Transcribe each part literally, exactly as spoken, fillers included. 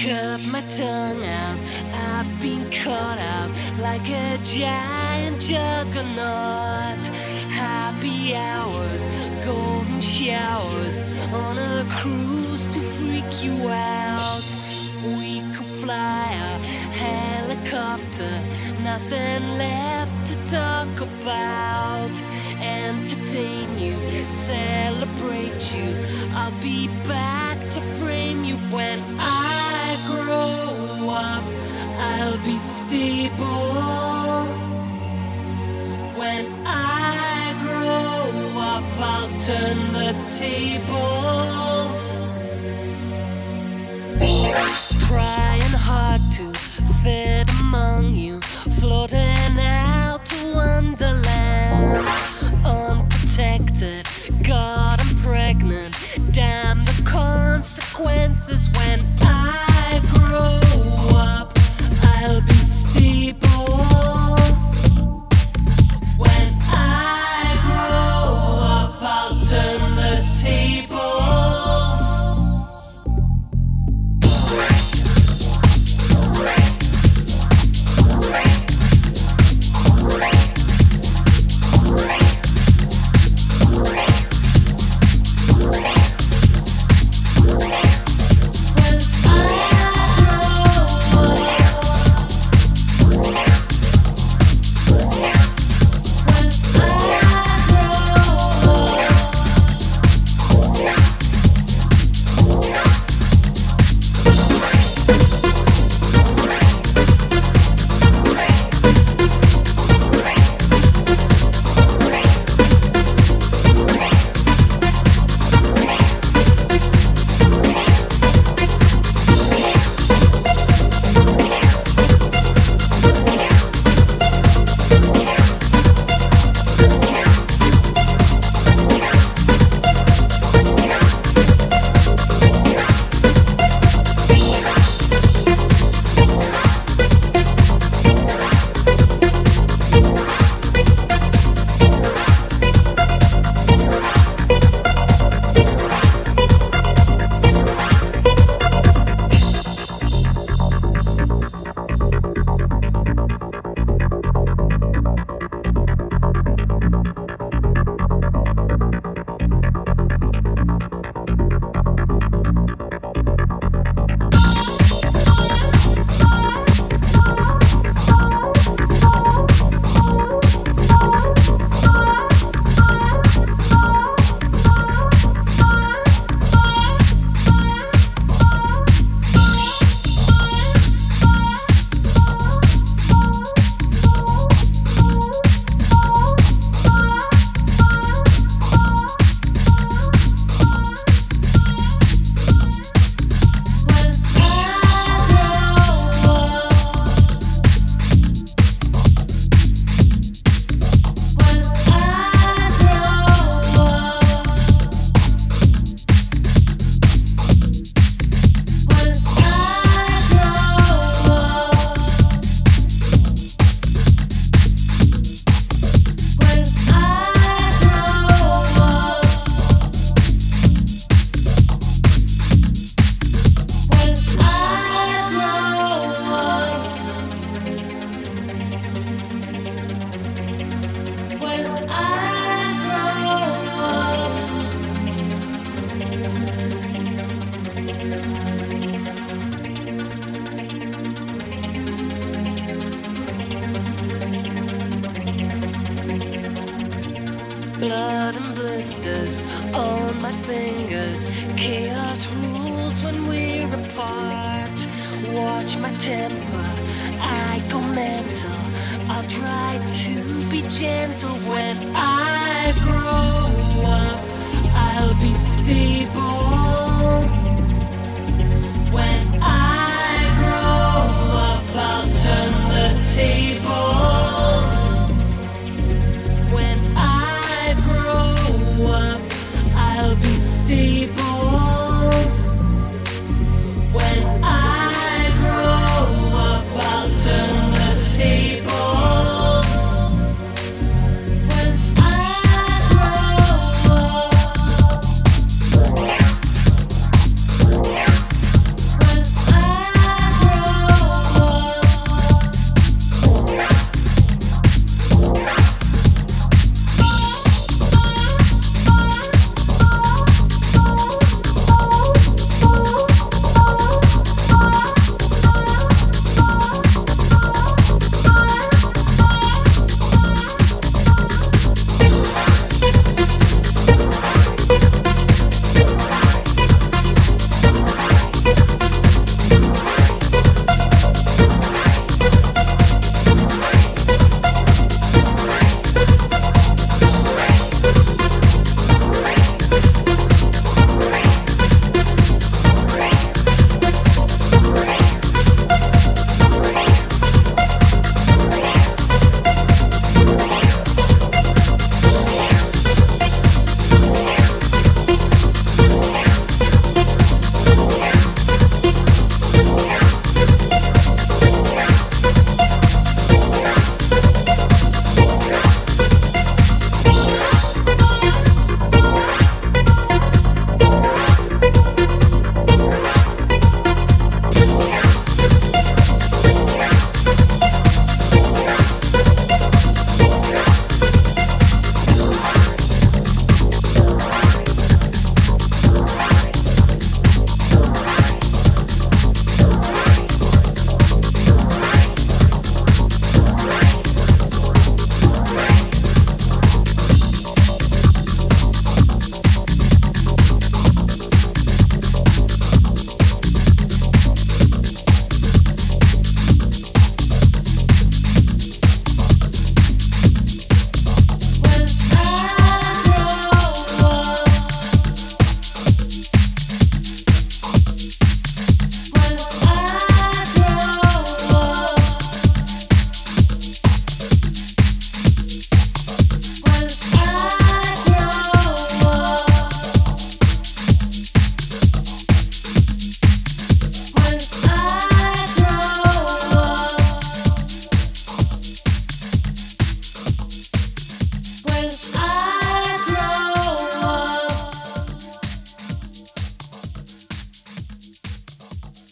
cut my tongue out. I've been caught out like a giant juggernaut. Happy hours, golden showers on a cruise to freak you out. We could fly a helicopter, nothing left to talk about. Entertain you, celebrate you. I'll be back to frame you when I grow up. I'll be stable. When I grow up, I'll turn the tables. Trying hard to fit among you, floating out to Wonderland. Unprotected, God, I'm pregnant. Damn the consequences. When I grow up, I'll be stable. When I grow up, I'll turn the tables. Blood and blisters on my fingers. Chaos rules when we're apart. Watch my temper, I go mental. I'll try to be gentle. When I grow up, I'll be stable. When I grow up, I'll turn the tables. When I grow up, I'll be stable. When I grow up, I'll turn the tables. When I grow up.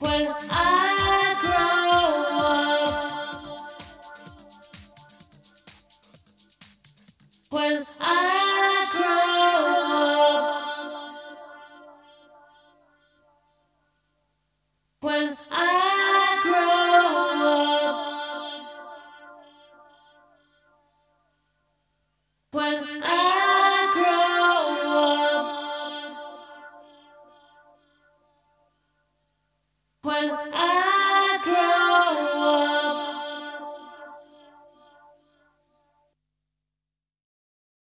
When I grow up, when I grow up, when I grow up, when I grow up, when I